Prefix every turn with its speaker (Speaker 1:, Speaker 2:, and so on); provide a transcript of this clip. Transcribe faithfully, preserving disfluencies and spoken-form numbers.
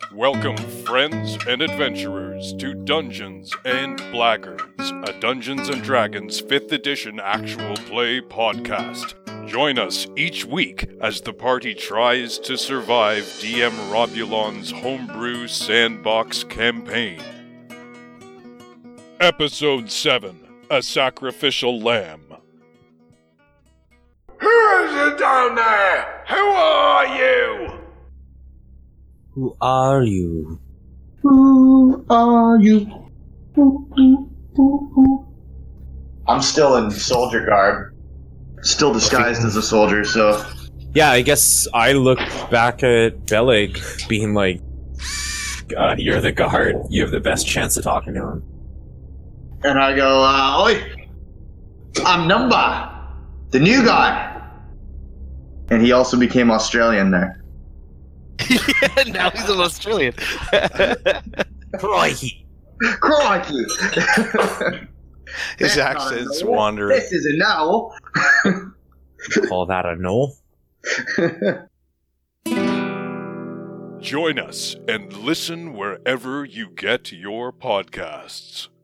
Speaker 1: Welcome, friends and adventurers, to Dungeons and Blackguards, a Dungeons and Dragons fifth edition actual play podcast. Join us each week as the party tries to survive D M Robulon's homebrew sandbox campaign. Episode seven, A Sacrificial Lamb.
Speaker 2: Who is it down there? Who are you?
Speaker 3: Who are you?
Speaker 4: Who are you? Ooh, ooh, ooh, ooh. I'm still in soldier garb. Still disguised as a soldier, so...
Speaker 3: Yeah, I guess I look back at Beleg being like, uh, you're the guard. You have the best chance of talking to him.
Speaker 4: And I go, uh, Oi! I'm Numba, the new guy. And he also became Australian there.
Speaker 5: Yeah, now he's an Australian.
Speaker 3: Crikey.
Speaker 4: Crikey!
Speaker 5: His
Speaker 4: That's
Speaker 5: accent's
Speaker 4: not a no.
Speaker 5: wandering.
Speaker 4: This is a no.
Speaker 3: Call that a no?
Speaker 1: Join us and listen wherever you get your podcasts.